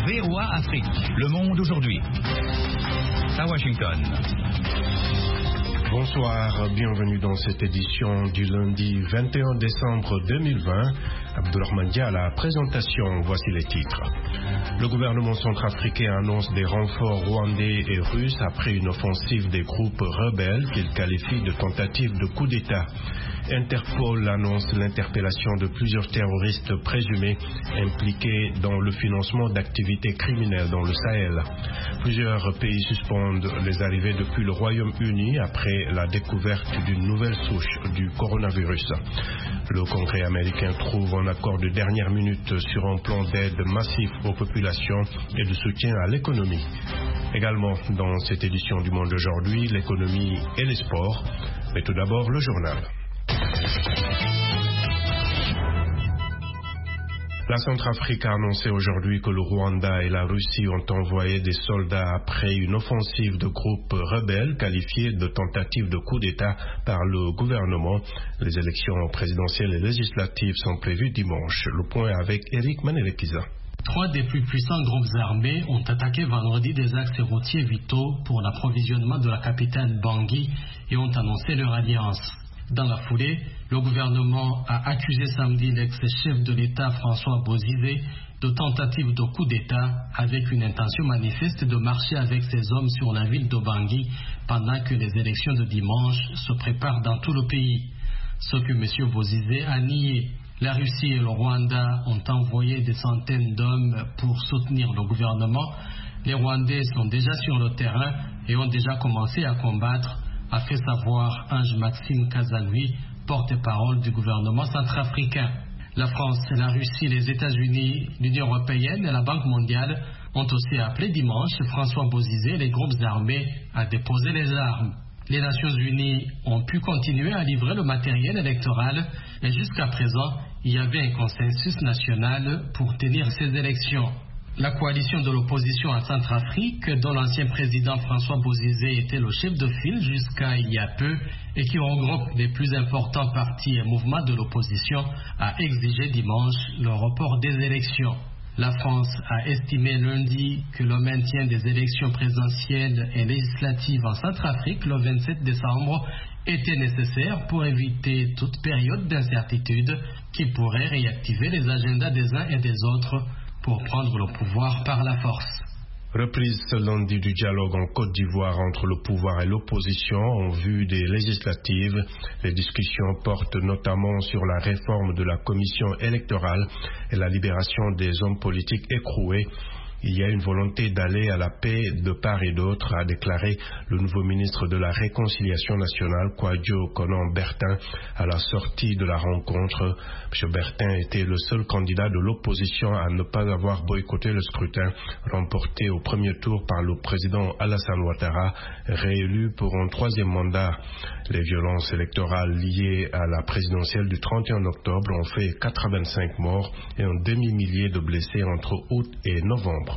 VOA Afrique, le monde aujourd'hui. À Washington. Bonsoir, bienvenue dans cette édition du lundi 21 décembre 2020. Abdourahmane Dia à la présentation, voici les titres. Le gouvernement centrafricain annonce des renforts rwandais et russes après une offensive des groupes rebelles qu'il qualifie de tentative de coup d'État. Interpol annonce l'interpellation de plusieurs terroristes présumés impliqués dans le financement d'activités criminelles dans le Sahel. Plusieurs pays suspendent les arrivées depuis le Royaume-Uni après la découverte d'une nouvelle souche du coronavirus. Le Congrès américain trouve un accord de dernière minute sur un plan d'aide massif aux populations et de soutien à l'économie. Également dans cette édition du Monde d'aujourd'hui, l'économie et les sports. Mais tout d'abord, le journal. La Centrafrique a annoncé aujourd'hui que le Rwanda et la Russie ont envoyé des soldats après une offensive de groupes rebelles qualifiée de tentative de coup d'État par le gouvernement. Les élections présidentielles et législatives sont prévues dimanche. Le point avec Eric Manelekiza. 3 des plus puissants groupes armés ont attaqué vendredi des axes routiers vitaux pour l'approvisionnement de la capitale Bangui et ont annoncé leur alliance. Dans la foulée, le gouvernement a accusé samedi l'ex-chef de l'État François Bozizé de tentative de coup d'État avec une intention manifeste de marcher avec ses hommes sur la ville de Bangui pendant que les élections de dimanche se préparent dans tout le pays. Ce que M. Bozizé a nié. La Russie et le Rwanda ont envoyé des centaines d'hommes pour soutenir le gouvernement. Les Rwandais sont déjà sur le terrain et ont déjà commencé à combattre, a fait savoir Ange-Maxime Kazalui, porte-parole du gouvernement centrafricain. La France, la Russie, les États-Unis, l'Union européenne et la Banque mondiale ont aussi appelé dimanche François Bozizé et les groupes armés à déposer les armes. Les Nations Unies ont pu continuer à livrer le matériel électoral et jusqu'à présent, il y avait un consensus national pour tenir ces élections. La coalition de l'opposition à Centrafrique, dont l'ancien président François Bozizé était le chef de file jusqu'à il y a peu et qui regroupe les plus importants partis et mouvements de l'opposition, a exigé dimanche le report des élections. La France a estimé lundi que le maintien des élections présidentielles et législatives en Centrafrique le 27 décembre était nécessaire pour éviter toute période d'incertitude qui pourrait réactiver les agendas des uns et des autres pour prendre le pouvoir par la force. Reprise ce lundi du dialogue en Côte d'Ivoire entre le pouvoir et l'opposition en vue des législatives. Les discussions portent notamment sur la réforme de la commission électorale et la libération des hommes politiques écroués. Il y a une volonté d'aller à la paix de part et d'autre, a déclaré le nouveau ministre de la Réconciliation nationale, Kwadjo Konan-Bertin, à la sortie de la rencontre. M. Bertin était le seul candidat de l'opposition à ne pas avoir boycotté le scrutin, remporté au premier tour par le président Alassane Ouattara, réélu pour un 3e mandat. Les violences électorales liées à la présidentielle du 31 octobre ont fait 85 morts et un demi-millier de blessés entre août et novembre.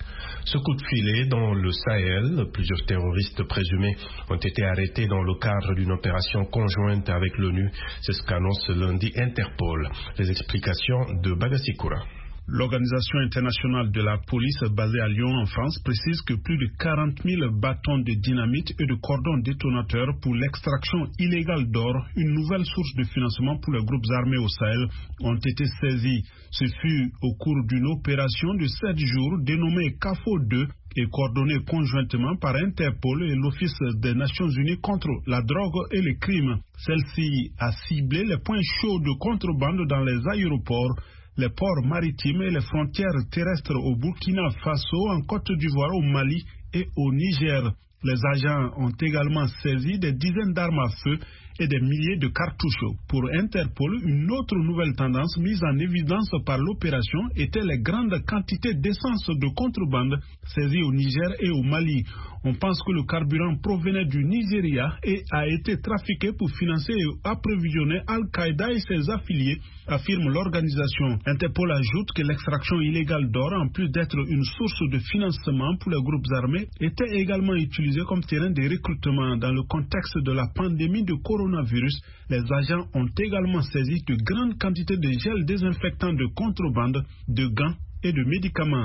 Ce coup de filet dans le Sahel, plusieurs terroristes présumés ont été arrêtés dans le cadre d'une opération conjointe avec l'ONU. C'est ce qu'annonce lundi Interpol. Les explications de Bagasikoura. L'Organisation internationale de la police basée à Lyon en France précise que plus de 40 000 bâtons de dynamite et de cordons détonateurs pour l'extraction illégale d'or, une nouvelle source de financement pour les groupes armés au Sahel, ont été saisis. Ce fut au cours d'une opération de 7 jours dénommée CAFO 2 et coordonnée conjointement par Interpol et l'Office des Nations Unies contre la drogue et les crimes. Celle-ci a ciblé les points chauds de contrebande dans les aéroports, les ports maritimes et les frontières terrestres au Burkina Faso, en Côte d'Ivoire, au Mali et au Niger. Les agents ont également saisi des dizaines d'armes à feu et des milliers de cartouches. Pour Interpol, une autre nouvelle tendance mise en évidence par l'opération était les grandes quantités d'essence de contrebande saisies au Niger et au Mali. On pense que le carburant provenait du Nigeria et a été trafiqué pour financer et approvisionner Al-Qaïda et ses affiliés, affirme l'organisation. Interpol ajoute que l'extraction illégale d'or, en plus d'être une source de financement pour les groupes armés, était également utilisée comme terrain de recrutement. Dans le contexte de la pandémie de coronavirus, les agents ont également saisi de grandes quantités de gel désinfectant de contrebande, de gants et de médicaments.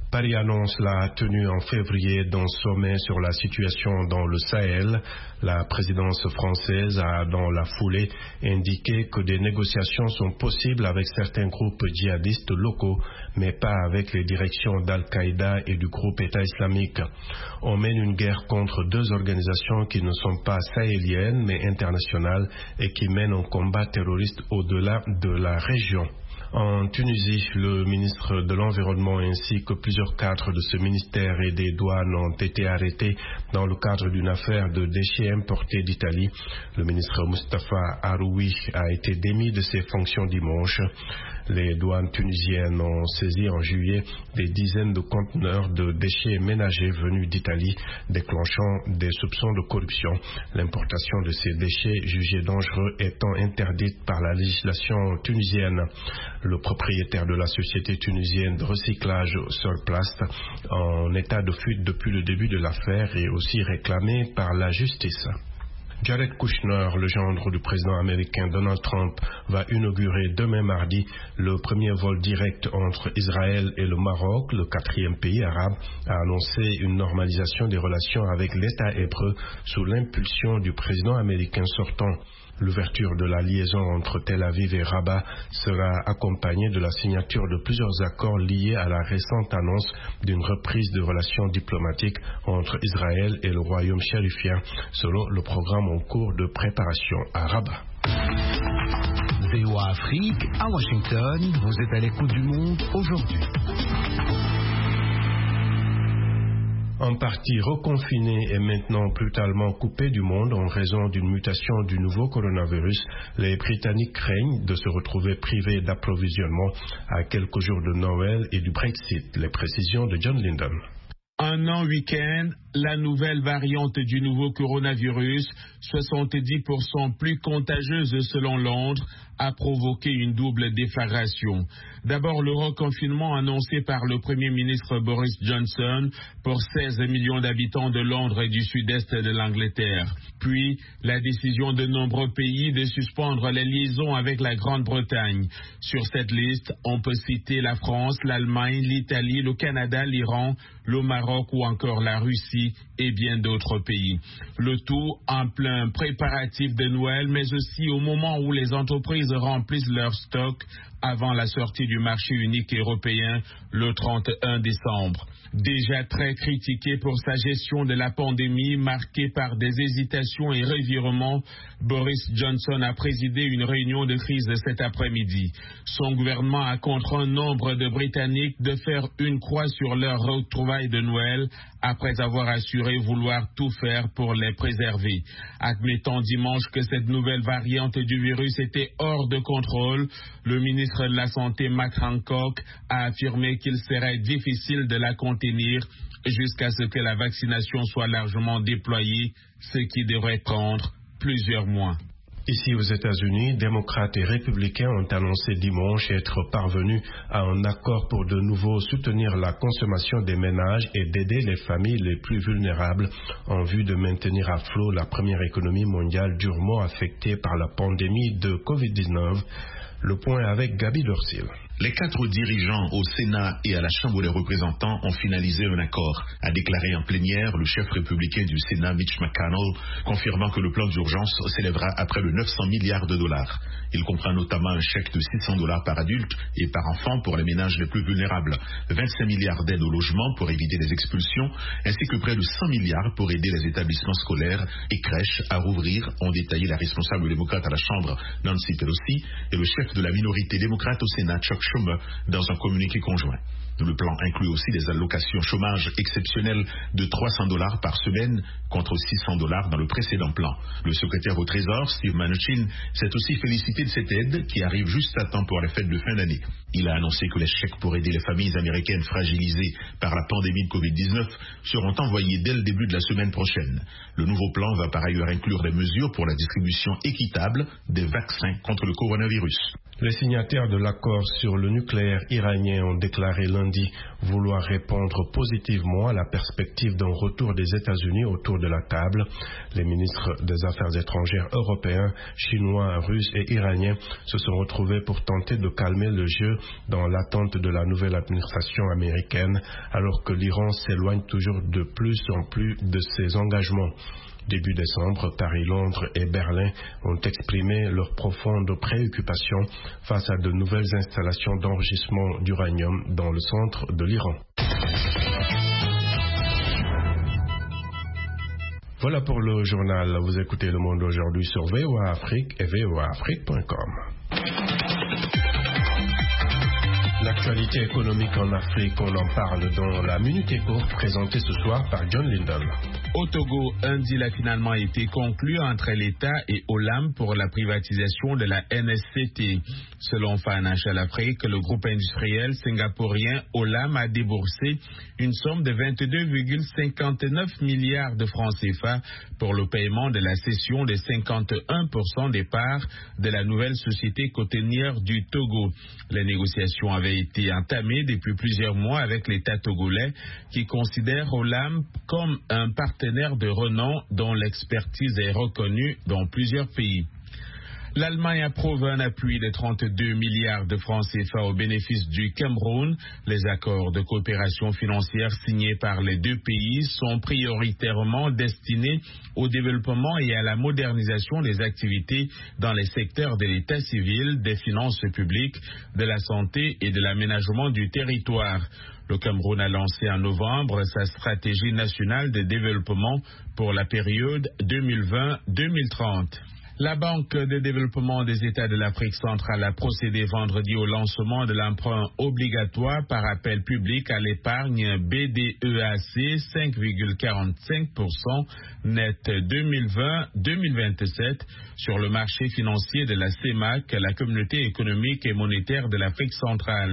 Paris annonce la tenue en février d'un sommet sur la situation dans le Sahel. La présidence française a, dans la foulée, indiqué que des négociations sont possibles avec certains groupes djihadistes locaux, mais pas avec les directions d'Al-Qaïda et du groupe État islamique. On mène une guerre contre deux organisations qui ne sont pas sahéliennes, mais internationales, et qui mènent un combat terroriste au-delà de la région. En Tunisie, le ministre de l'Environnement ainsi que plusieurs cadres de ce ministère et des douanes ont été arrêtés dans le cadre d'une affaire de déchets importés d'Italie. Le ministre Mustafa Haroui a été démis de ses fonctions dimanche. Les douanes tunisiennes ont saisi en juillet des dizaines de conteneurs de déchets ménagers venus d'Italie, déclenchant des soupçons de corruption. L'importation de ces déchets jugés dangereux étant interdite par la législation tunisienne. Le propriétaire de la société tunisienne de recyclage Surplast, en état de fuite depuis le début de l'affaire, est aussi réclamé par la justice. Jared Kushner, le gendre du président américain Donald Trump, va inaugurer demain mardi le premier vol direct entre Israël et le Maroc. Le quatrième pays arabe a annoncé une normalisation des relations avec l'État hébreu sous l'impulsion du président américain sortant. L'ouverture de la liaison entre Tel Aviv et Rabat sera accompagnée de la signature de plusieurs accords liés à la récente annonce d'une reprise de relations diplomatiques entre Israël et le royaume chérifien, selon le programme en cours de préparation à Rabat. VOA Afrique, à Washington, vous êtes à l'écoute du monde aujourd'hui. En partie reconfiné et maintenant brutalement coupé du monde en raison d'une mutation du nouveau coronavirus, les Britanniques craignent de se retrouver privés d'approvisionnement à quelques jours de Noël et du Brexit. Les précisions de John Linden. Un an week-end, la nouvelle variante du nouveau coronavirus, 70% plus contagieuse selon Londres, a provoqué une double déflagration. D'abord, le reconfinement annoncé par le Premier ministre Boris Johnson pour 16 millions d'habitants de Londres et du sud-est de l'Angleterre. Puis, la décision de nombreux pays de suspendre les liaisons avec la Grande-Bretagne. Sur cette liste, on peut citer la France, l'Allemagne, l'Italie, le Canada, l'Iran, le Maroc ou encore la Russie et bien d'autres pays. Le tout en plein préparatif de Noël, mais aussi au moment où les entreprises remplissent leurs stocks avant la sortie du marché unique européen le 31 décembre. Déjà très critiqué pour sa gestion de la pandémie marquée par des hésitations et revirements, Boris Johnson a présidé une réunion de crise cet après-midi. Son gouvernement a contraint nombre de Britanniques de faire une croix sur leur retrouvailles de Noël après avoir assuré vouloir tout faire pour les préserver. Admettant dimanche que cette nouvelle variante du virus était hors de contrôle, le ministre de la Santé, Matt Hancock, a affirmé qu'il serait difficile de la contenir jusqu'à ce que la vaccination soit largement déployée, ce qui devrait prendre plusieurs mois. Ici aux États-Unis, démocrates et républicains ont annoncé dimanche être parvenus à un accord pour de nouveau soutenir la consommation des ménages et d'aider les familles les plus vulnérables en vue de maintenir à flot la première économie mondiale durement affectée par la pandémie de Covid-19. Le point avec Gabi Dorsil. Les 4 dirigeants au Sénat et à la Chambre des représentants ont finalisé un accord, a déclaré en plénière le chef républicain du Sénat, Mitch McConnell, confirmant que le plan d'urgence s'élèvera à près de 900 milliards de dollars. Il comprend notamment un chèque de 600 dollars par adulte et par enfant pour les ménages les plus vulnérables, 25 milliards d'aides au logement pour éviter les expulsions, ainsi que près de 100 milliards pour aider les établissements scolaires et crèches à rouvrir, ont détaillé la responsable démocrate à la Chambre, Nancy Pelosi, et le chef de la minorité démocrate au Sénat, Chuck Schumer, dans un communiqué conjoint. Le plan inclut aussi des allocations chômage exceptionnelles de 300 dollars par semaine contre 600 dollars dans le précédent plan. Le secrétaire au Trésor, Steve Mnuchin, s'est aussi félicité de cette aide qui arrive juste à temps pour les fêtes de fin d'année. Il a annoncé que les chèques pour aider les familles américaines fragilisées par la pandémie de Covid-19 seront envoyés dès le début de la semaine prochaine. Le nouveau plan va par ailleurs inclure des mesures pour la distribution équitable des vaccins contre le coronavirus. Les signataires de l'accord sur le nucléaire iranien ont déclaré lundi dit vouloir répondre positivement à la perspective d'un retour des États-Unis autour de la table. Les ministres des Affaires étrangères européens, chinois, russes et iraniens se sont retrouvés pour tenter de calmer le jeu dans l'attente de la nouvelle administration américaine, alors que l'Iran s'éloigne toujours de plus en plus de ses engagements. Début décembre, Paris, Londres et Berlin ont exprimé leur profonde préoccupation face à de nouvelles installations d'enrichissement d'uranium dans le centre de l'Iran. Voilà pour le journal. Vous écoutez Le Monde aujourd'hui sur VOA Afrique et voaafrique.com. L'actualité économique en Afrique, on en parle dans la Minute Éco présentée ce soir par John Lyndon. Au Togo, un deal a finalement été conclu entre l'État et Olam pour la privatisation de la NSCT. Selon Financial Afrique, le groupe industriel singapourien Olam a déboursé une somme de 22,59 milliards de francs CFA pour le paiement de la cession de 51% des parts de la nouvelle société côtière du Togo. Les négociations avaient été entamées depuis plusieurs mois avec l'État togolais qui considère Olam comme un partenaire de renom dont l'expertise est reconnue dans plusieurs pays. L'Allemagne approuve un appui de 32 milliards de francs CFA au bénéfice du Cameroun. Les accords de coopération financière signés par les deux pays sont prioritairement destinés au développement et à la modernisation des activités dans les secteurs de l'état civil, des finances publiques, de la santé et de l'aménagement du territoire. Le Cameroun a lancé en novembre sa stratégie nationale de développement pour la période 2020-2030. La Banque de développement des États de l'Afrique centrale a procédé vendredi au lancement de l'emprunt obligatoire par appel public à l'épargne BDEAC 5,45% net 2020-2027 sur le marché financier de la CEMAC, la Communauté économique et monétaire de l'Afrique centrale.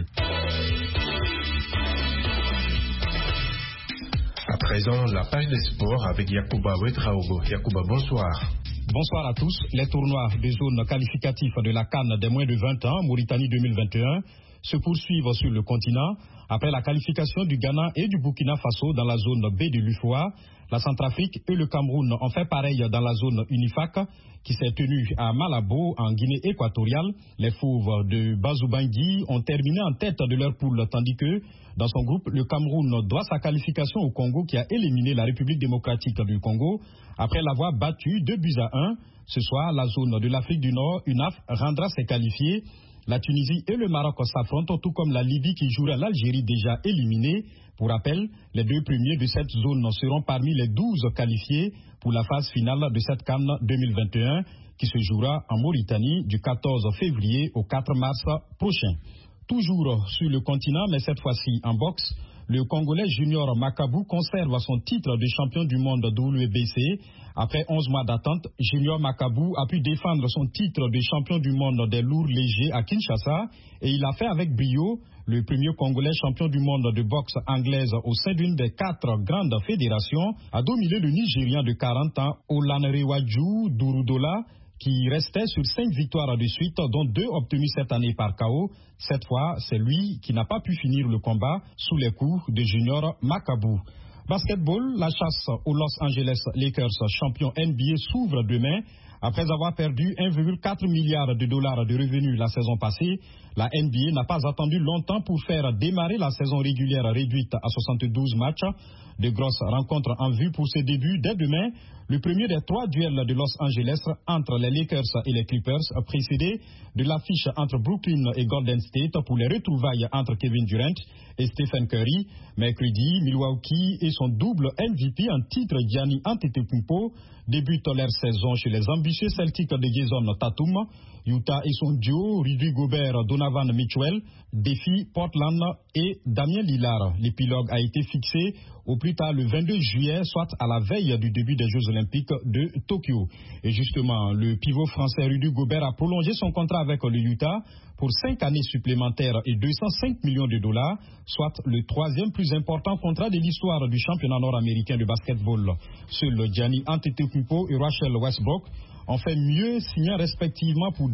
À présent, la page des sports avec Yacouba Ouedraogo. Yacouba, bonsoir. Bonsoir à tous. Les tournois de zone qualificatifs de la CAN des moins de 20 ans, Mauritanie 2021, se poursuivent sur le continent. Après la qualification du Ghana et du Burkina Faso dans la zone B de l'UFOA, la Centrafrique et le Cameroun ont fait pareil dans la zone UNIFAC qui s'est tenue à Malabo en Guinée équatoriale. Les Fauves de Bazou-Bangui ont terminé en tête de leur poule tandis que dans son groupe, le Cameroun doit sa qualification au Congo qui a éliminé la République démocratique du Congo après l'avoir battu 2-1. Ce soir, la zone de l'Afrique du Nord, UNAF, rendra ses qualifiés. La Tunisie et le Maroc s'affrontent, tout comme la Libye qui jouera l'Algérie déjà éliminée. Pour rappel, les deux premiers de cette zone seront parmi les 12 qualifiés pour la phase finale de cette CAN 2021 qui se jouera en Mauritanie du 14 février au 4 mars prochain. Toujours sur le continent, mais cette fois-ci en boxe, le Congolais Junior Makabu conserve son titre de champion du monde WBC. Après 11 mois d'attente, Junior Makabu a pu défendre son titre de champion du monde des lourds légers à Kinshasa et il a fait avec brio. Le premier Congolais champion du monde de boxe anglaise au sein d'une des 4 grandes fédérations a dominé le Nigérian de 40 ans, Olanrewaju Durudola, qui restait sur 5 victoires de suite, dont 2 obtenues cette année par KO. Cette fois, c'est lui qui n'a pas pu finir le combat sous les coups de Junior Makabu. Basketball, la chasse aux Los Angeles Lakers, champion NBA, s'ouvre demain. Après avoir perdu 1,4 milliard de dollars de revenus la saison passée, la NBA n'a pas attendu longtemps pour faire démarrer la saison régulière réduite à 72 matchs. De grosses rencontres en vue pour ses débuts dès demain. Le premier des 3 duels de Los Angeles entre les Lakers et les Clippers, précédé de l'affiche entre Brooklyn et Golden State pour les retrouvailles entre Kevin Durant et Stephen Curry. Mercredi, Milwaukee et son double MVP en titre Giannis Antetokounmpo débutent leur saison chez les ambitieux Celtics de Jason Tatum. Utah et son duo Rudy Gobert-Donovan Mitchell défient Portland et Damien Lillard. L'épilogue a été fixé au plus tard le 22 juillet, soit à la veille du début des Jeux Olympiques de Tokyo. Et justement, le pivot français Rudy Gobert a prolongé son contrat avec le Utah pour 5 années supplémentaires et 205 millions de dollars, soit le 3e plus important contrat de l'histoire du championnat nord-américain de basketball. Seuls Giannis Antetokounmpo et Russell Westbrook ont fait mieux, signant respectivement pour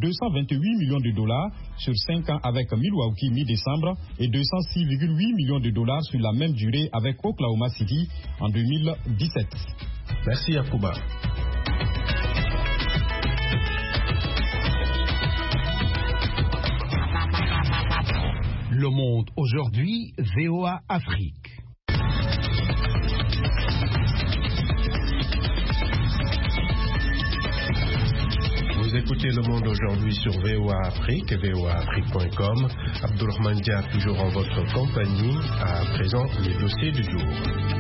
228 millions de dollars sur 5 ans avec Milwaukee mi-décembre et 206,8 millions de dollars sur la même durée avec Oklahoma City en 2017. Merci Yacouba. Le Monde aujourd'hui, VOA Afrique. Vous écoutez Le Monde aujourd'hui sur VOA Afrique et voaafrique.com. Abdourahmane Dia toujours en votre compagnie. À présent, les dossiers du jour.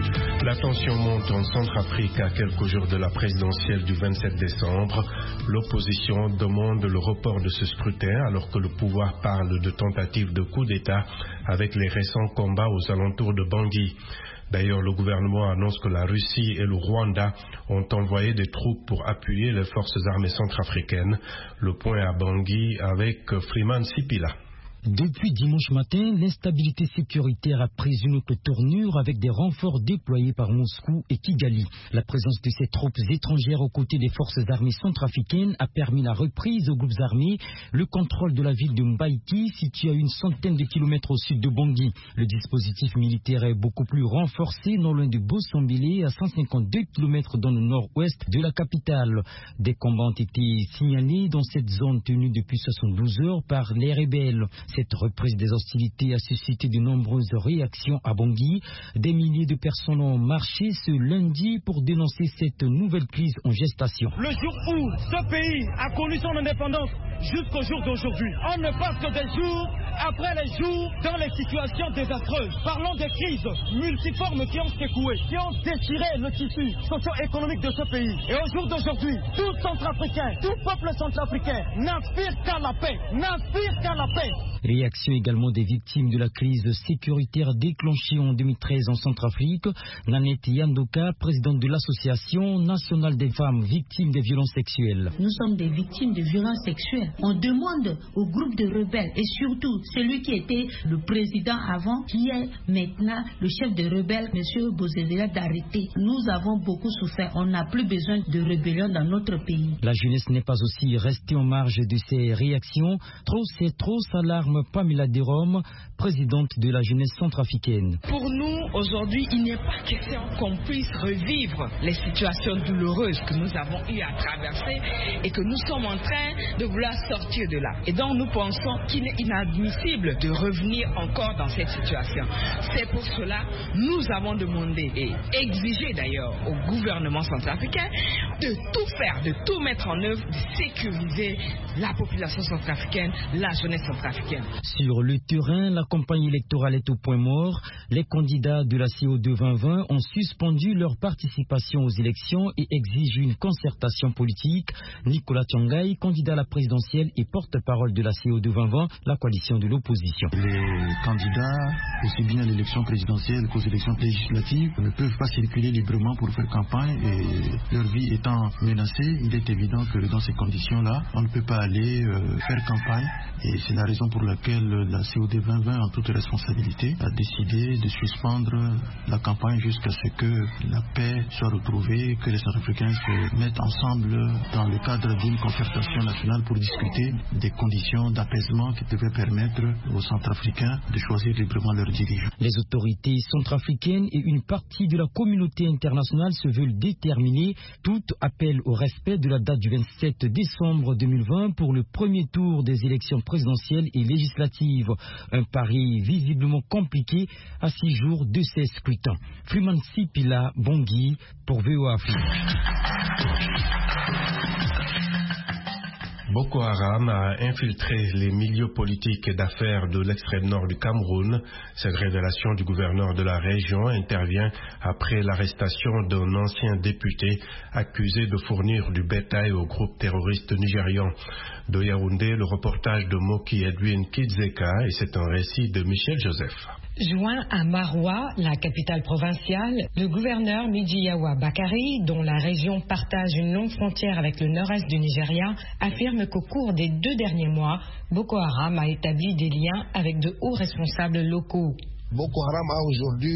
La tension monte en Centrafrique à quelques jours de la présidentielle du 27 décembre. L'opposition demande le report de ce scrutin alors que le pouvoir parle de tentative de coup d'État avec les récents combats aux alentours de Bangui. D'ailleurs, le gouvernement annonce que la Russie et le Rwanda ont envoyé des troupes pour appuyer les forces armées centrafricaines. Le point à Bangui avec Freeman Sipila. Depuis dimanche matin, l'instabilité sécuritaire a pris une autre tournure avec des renforts déployés par Moscou et Kigali. La présence de ces troupes étrangères aux côtés des forces armées centrafricaines a permis la reprise aux groupes armés, le contrôle de la ville de Mbaïki, située à une centaine de kilomètres au sud de Bangui. Le dispositif militaire est beaucoup plus renforcé non loin de Bossambélé, à 152 kilomètres dans le nord-ouest de la capitale. Des combats ont été signalés dans cette zone tenue depuis 72 heures par les rebelles. Cette reprise des hostilités a suscité de nombreuses réactions à Bangui. Des milliers de personnes ont marché ce lundi pour dénoncer cette nouvelle crise en gestation. Le jour où ce pays a connu son indépendance jusqu'au jour d'aujourd'hui, on ne passe que des jours après les jours dans les situations désastreuses. Parlons des crises multiformes qui ont secoué, qui ont déchiré le tissu socio-économique de ce pays. Et au jour d'aujourd'hui, tout Centrafricain, tout peuple centrafricain n'aspire qu'à la paix, n'aspire qu'à la paix. Réaction également des victimes de la crise sécuritaire déclenchée en 2013 en Centrafrique. Nanette Yandoka, présidente de l'Association nationale des femmes victimes des violences sexuelles. Nous sommes des victimes de violences sexuelles. On demande au groupe de rebelles et surtout celui qui était le président avant, qui est maintenant le chef de rebelles, M. Bozevela, d'arrêter. Nous avons beaucoup souffert. On n'a plus besoin de rébellion dans notre pays. La jeunesse n'est pas aussi restée en marge de ces réactions. Trop c'est trop, s'alarme Pamela Derom, présidente de la jeunesse centrafricaine. Pour nous, aujourd'hui, il n'est pas question qu'on puisse revivre les situations douloureuses que nous avons eu à traverser et que nous sommes en train de vouloir sortir de là. Et donc nous pensons qu'il est inadmissible de revenir encore dans cette situation. C'est pour cela que nous avons demandé et exigé d'ailleurs au gouvernement centrafricain de tout faire, de tout mettre en œuvre, de sécuriser la population centrafricaine, la jeunesse centrafricaine. Sur le terrain, la campagne électorale est au point mort. Les candidats de la CO2 2020 ont suspendu leur participation aux élections et exigent une concertation politique. Nicolas Tiangai, candidat à la présidentielle et porte-parole de la CO2 2020, la coalition de l'opposition. Les candidats, aussi bien à l'élection présidentielle qu'aux élections législatives, ne peuvent pas circuler librement pour faire campagne et leur vie étant menacée, il est évident que dans ces conditions-là, on ne peut pas aller faire campagne et c'est la raison pour laquelle la COD 2020, en toute responsabilité, a décidé de suspendre la campagne jusqu'à ce que la paix soit retrouvée, que les Centrafricains se mettent ensemble dans le cadre d'une concertation nationale pour discuter des conditions d'apaisement qui devaient permettre aux Centrafricains de choisir librement leurs dirigeants. Les autorités centrafricaines et une partie de la communauté internationale se veulent déterminer. Tout appel au respect de la date du 27 décembre 2020 pour le premier tour des élections présidentielles et législatives. Un pari visiblement compliqué à 6 jours de ces scrutins. Freeman Sipila, Bangui, pour VOA Afrique. Boko Haram a infiltré les milieux politiques et d'affaires de l'extrême nord du Cameroun. Cette révélation du gouverneur de la région intervient après l'arrestation d'un ancien député accusé de fournir du bétail au groupe terroriste nigérian. De Yaoundé, le reportage de Moki Edwin Kizeka, et c'est un récit de Michel Joseph. Joint à Maroua, la capitale provinciale, le gouverneur Mijiyawa Bakari, dont la région partage une longue frontière avec le nord-est du Nigeria, affirme qu'au cours des 2 derniers mois, Boko Haram a établi des liens avec de hauts responsables locaux. Boko Haram a aujourd'hui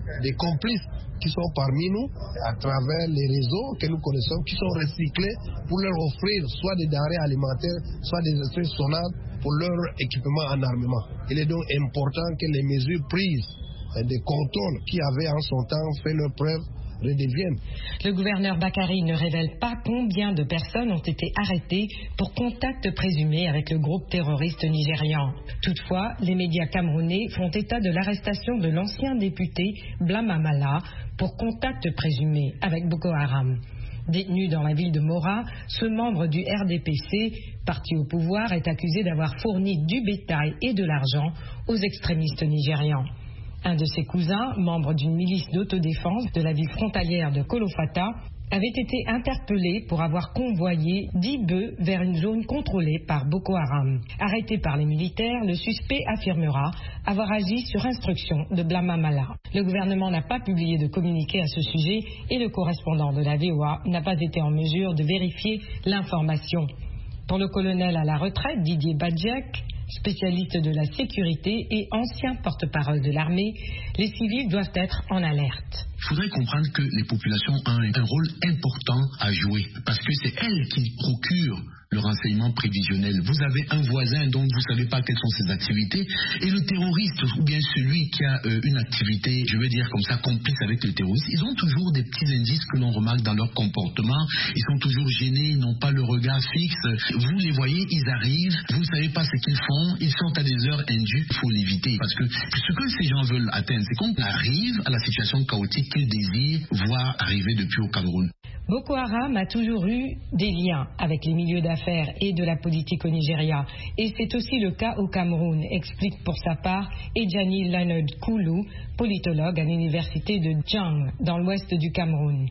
des complices qui sont parmi nous, à travers les réseaux que nous connaissons, qui sont recyclés pour leur offrir soit des denrées alimentaires, soit des instruments sonores pour leur équipement en armement. Il est donc important que les mesures prises des contrôles qui avaient en son temps fait leur preuve redeviennent. Le gouverneur Bakary ne révèle pas combien de personnes ont été arrêtées pour contact présumé avec le groupe terroriste nigérian. Toutefois, les médias camerounais font état de l'arrestation de l'ancien député Blama Mala pour contact présumé avec Boko Haram. Détenu dans la ville de Mora, ce membre du RDPC, parti au pouvoir, est accusé d'avoir fourni du bétail et de l'argent aux extrémistes nigérians. Un de ses cousins, membre d'une milice d'autodéfense de la ville frontalière de Kolofata, avait été interpellé pour avoir convoyé 10 bœufs vers une zone contrôlée par Boko Haram. Arrêté par les militaires, le suspect affirmera avoir agi sur instruction de Blama Mala. Le gouvernement n'a pas publié de communiqué à ce sujet et le correspondant de la VOA n'a pas été en mesure de vérifier l'information. Pour le colonel à la retraite, Didier Badjek, spécialiste de la sécurité et ancien porte-parole de l'armée, les civils doivent être en alerte. Il faudrait comprendre que les populations ont un rôle important à jouer parce que c'est elles qui procurent le renseignement prévisionnel. Vous avez un voisin dont vous ne savez pas quelles sont ses activités et le terroriste ou bien celui qui a une activité, je veux dire comme ça, complice avec le terroriste, ils ont toujours des petits indices que l'on remarque dans leur comportement. Ils sont toujours gênés, ils n'ont pas le regard fixe. Vous les voyez, ils arrivent, vous ne savez pas ce qu'ils font, ils sont à des heures indues, il faut l'éviter parce que ce que ces gens veulent atteindre, c'est qu'on arrive à la situation chaotique qu'ils désirent voir arriver depuis au Cameroun. Boko Haram a toujours eu des liens avec les milieux d'affaires et de la politique au Nigeria. Et c'est aussi le cas au Cameroun, explique pour sa part Ejani Leonard Koulou, politologue à l'université de Djang, dans l'ouest du Cameroun.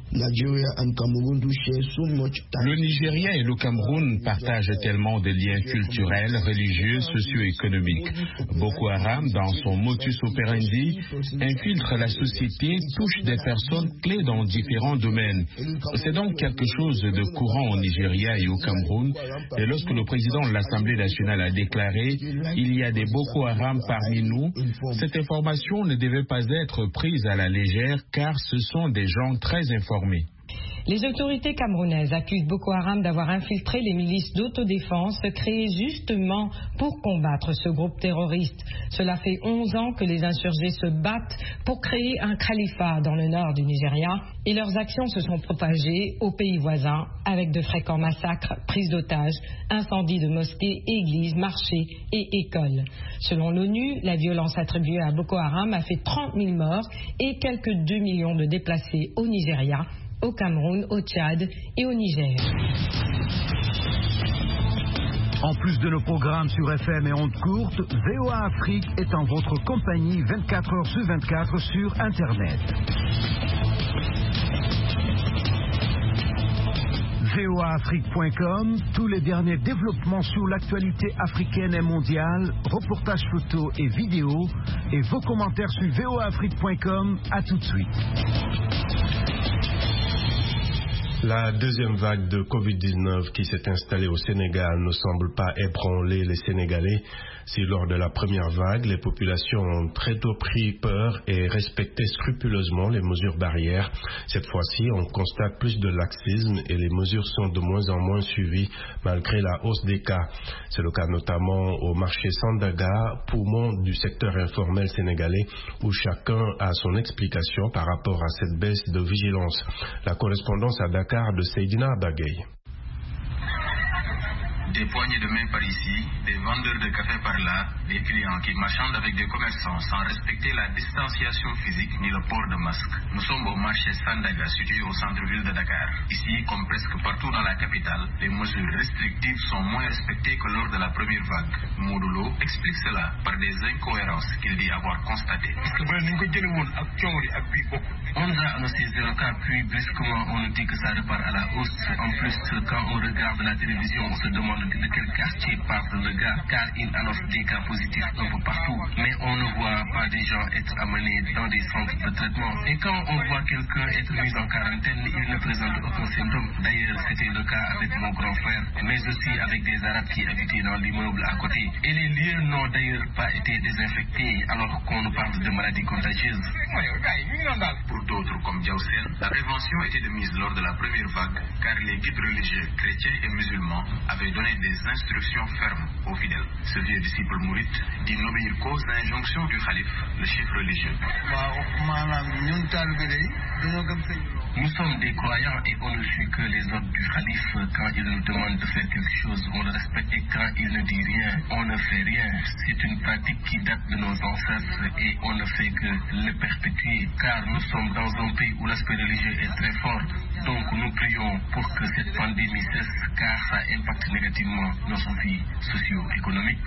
Le Nigeria et le Cameroun partagent tellement de liens culturels, religieux, socio-économiques. Boko Haram, dans son modus operandi, infiltre la société, touche des personnes clés dans différents domaines. C'est donc quelque chose de courant au Nigeria et au Cameroun. Et lorsque le président de l'Assemblée nationale a déclaré « Il y a des Boko Haram parmi nous », cette information ne devait pas être prise à la légère car ce sont des gens très informés. Les autorités camerounaises accusent Boko Haram d'avoir infiltré les milices d'autodéfense créées justement pour combattre ce groupe terroriste. Cela fait 11 ans que les insurgés se battent pour créer un califat dans le nord du Nigeria et leurs actions se sont propagées aux pays voisins avec de fréquents massacres, prises d'otages, incendies de mosquées, églises, marchés et écoles. Selon l'ONU, la violence attribuée à Boko Haram a fait 30 000 morts et quelques 2 millions de déplacés au Nigeria, au Cameroun, au Tchad et au Niger. En plus de nos programmes sur FM et ondes courtes, VOA Afrique est en votre compagnie 24 heures sur 24 sur Internet. voaafrique.com, tous les derniers développements sur l'actualité africaine et mondiale, reportages photos et vidéos, et vos commentaires sur voaafrique.com. À tout de suite. La deuxième vague de Covid-19 qui s'est installée au Sénégal ne semble pas ébranler les Sénégalais. Si lors de la première vague, les populations ont très tôt pris peur et respecté scrupuleusement les mesures barrières, cette fois-ci, on constate plus de laxisme et les mesures sont de moins en moins suivies malgré la hausse des cas. C'est le cas notamment au marché Sandaga, poumon du secteur informel sénégalais, où chacun a son explication par rapport à cette baisse de vigilance. La correspondance à Dakar de Seydina Bagay. Des poignées de main par ici, des vendeurs de café par là, des clients qui marchandent avec des commerçants sans respecter la distanciation physique ni le port de masque. Nous sommes au marché Sandaga, situé au centre-ville de Dakar. Ici, comme presque partout dans la capitale, les mesures restrictives sont moins respectées que lors de la première vague. Modulo explique cela par des incohérences qu'il dit avoir constatées. On nous a annoncé 0 cas, puis brusquement on nous dit que ça repart à la hausse. En plus, quand on regarde la télévision, on se demande de quel quartier parle le gars, car il annonce des cas positifs un peu partout. Mais on ne voit pas des gens être amenés dans des centres de traitement. Et quand on voit quelqu'un être mis en quarantaine, il ne présente aucun symptôme. D'ailleurs, c'était le cas avec mon grand frère, mais aussi avec des Arabes qui habitaient dans l'immeuble à côté. Et les lieux n'ont d'ailleurs pas été désinfectés alors qu'on nous parle de maladies contagieuses. Pour d'autres, comme Diaoussel, la prévention était de mise lors de la première vague, car les guides religieux, chrétiens et musulmans avaient donné des instructions fermes aux fidèles. Ce vieux disciple mouride dit n'obéir qu'aux injonctions du calife, le chef religieux. Nous sommes des croyants et on ne suit que les ordres du calife. Quand il nous demande de faire quelque chose, on le respecte, et quand il ne dit rien, on ne fait rien. C'est une pratique qui date de nos ancêtres et on ne fait que le perpétuer, car nous sommes dans un pays où l'aspect religieux est très fort. Donc nous prions pour que cette pandémie cesse, car ça impacte négativement nos vies socio-économiques.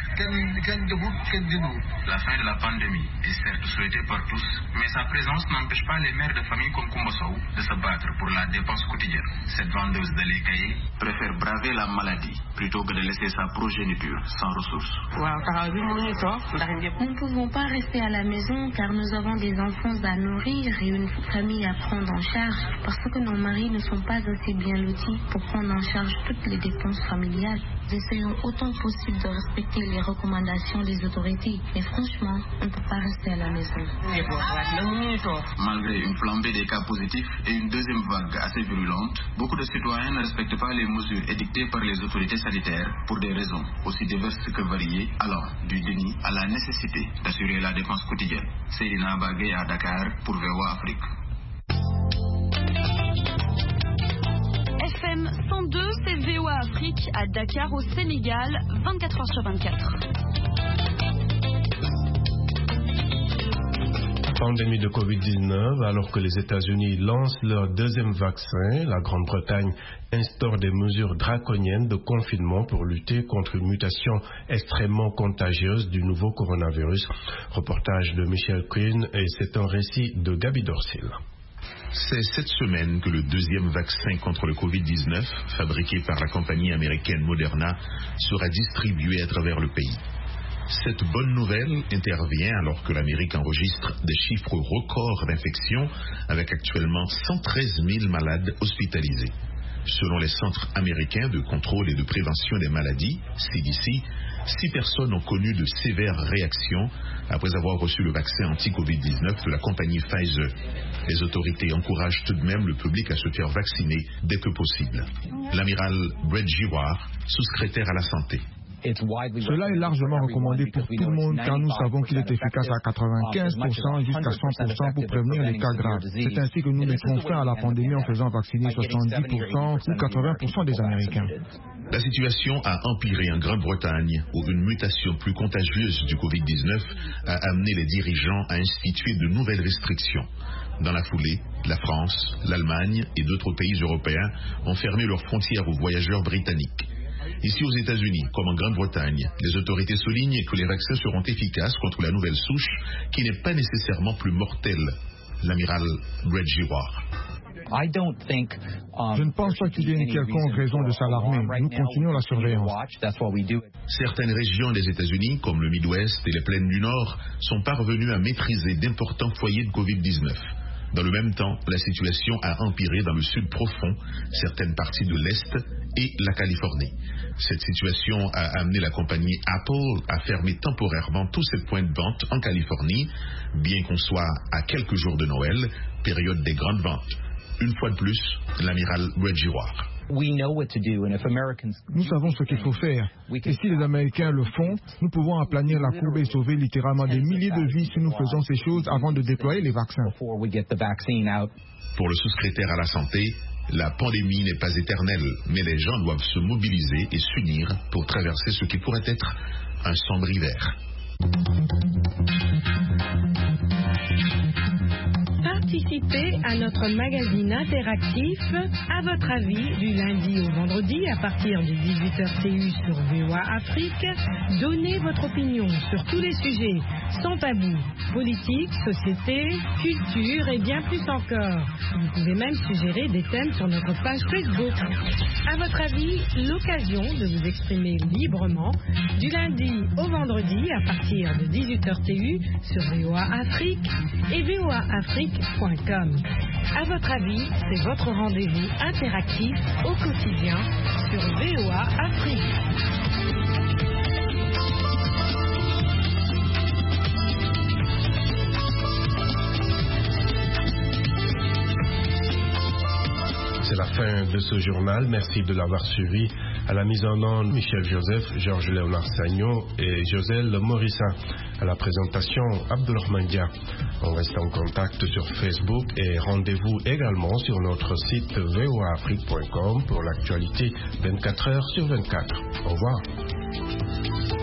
La fin de la pandémie est certes souhaitée par tous, mais sa présence n'empêche pas les mères de famille comme Koumbassou de se battre pour la dépense quotidienne. Cette vendeuse de lait caillé préfère braver la maladie plutôt que de laisser sa progéniture sans ressources. Nous ne pouvons pas rester à la maison car nous avons des enfants à nourrir et une famille à prendre en charge parce que nos maris ne sont pas assez bien lotis pour prendre en charge toutes les dépenses familiales. Nous essayons autant que possible de respecter les recommandations des autorités, mais franchement, on ne peut pas rester à la maison. Malgré une flambée des cas positifs et une deuxième vague assez virulente, beaucoup de citoyens ne respectent pas les mesures édictées par les autorités sanitaires pour des raisons aussi diverses que variées, allant du déni à la nécessité d'assurer la dépense quotidienne. Seydina Bagay à Dakar pour VOA Afrique. FM 102, c'est VOA Afrique à Dakar au Sénégal, 24h/24. Pandémie de Covid-19, alors que les États-Unis lancent leur deuxième vaccin, la Grande-Bretagne instaure des mesures draconiennes de confinement pour lutter contre une mutation extrêmement contagieuse du nouveau coronavirus. Reportage de Michel Quinn et c'est un récit de Gabi Dorsil. C'est cette semaine que le deuxième vaccin contre le Covid-19, fabriqué par la compagnie américaine Moderna, sera distribué à travers le pays. Cette bonne nouvelle intervient alors que l'Amérique enregistre des chiffres records d'infections, avec actuellement 113 000 malades hospitalisés. Selon les centres américains de contrôle et de prévention des maladies, CDC, 6 personnes ont connu de sévères réactions après avoir reçu le vaccin anti-Covid-19 de la compagnie Pfizer. Les autorités encouragent tout de même le public à se faire vacciner dès que possible. L'amiral Brett Giroir, sous-secrétaire à la santé. Cela est largement recommandé pour tout le monde car nous savons qu'il est efficace à 95% jusqu'à 100% pour prévenir les cas graves. C'est ainsi que nous mettrons fin à la pandémie en faisant vacciner 70% ou 80% des Américains. La situation a empiré en Grande-Bretagne où une mutation plus contagieuse du Covid-19 a amené les dirigeants à instituer de nouvelles restrictions. Dans la foulée, la France, l'Allemagne et d'autres pays européens ont fermé leurs frontières aux voyageurs britanniques. Ici aux États-Unis, comme en Grande-Bretagne, les autorités soulignent que les vaccins seront efficaces contre la nouvelle souche qui n'est pas nécessairement plus mortelle. L'amiral Brett Giroir. Je ne pense pas qu'il y ait une quelconque raison de s'alarmer. Nous continuons la surveillance. Certaines régions des États-Unis, comme le Midwest et les plaines du Nord, sont parvenues à maîtriser d'importants foyers de Covid-19. Dans le même temps, la situation a empiré dans le sud profond, certaines parties de l'Est et la Californie. Cette situation a amené la compagnie Apple à fermer temporairement tous ses points de vente en Californie, bien qu'on soit à quelques jours de Noël, période des grandes ventes. Une fois de plus, l'amiral Brett Giroir. Nous savons ce qu'il faut faire. Et si les Américains le font, nous pouvons aplanir la courbe et sauver littéralement des milliers de vies si nous faisons ces choses avant de déployer les vaccins. Pour le sous-secrétaire à la santé, la pandémie n'est pas éternelle, mais les gens doivent se mobiliser et s'unir pour traverser ce qui pourrait être un sombre hiver. Participez à notre magazine interactif À votre avis du lundi au vendredi à partir de 18h TU sur VOA Afrique. Donnez votre opinion sur tous les sujets sans tabou, politique, société, culture et bien plus encore. Vous pouvez même suggérer des thèmes sur notre page Facebook. À votre avis, l'occasion de vous exprimer librement du lundi au vendredi à partir de 18h TU sur VOA Afrique et voaafrique.com. À votre avis, c'est votre rendez-vous interactif au quotidien sur VOA Afrique. C'est la fin de ce journal. Merci de l'avoir suivi. À la mise en onde, Michel Joseph, Georges-Léonard Sagnon et Joselle Morissin. À la présentation, Abdourahmane Dia. On reste en contact sur Facebook et rendez-vous également sur notre site voaafrique.com pour l'actualité 24 heures sur 24. Au revoir.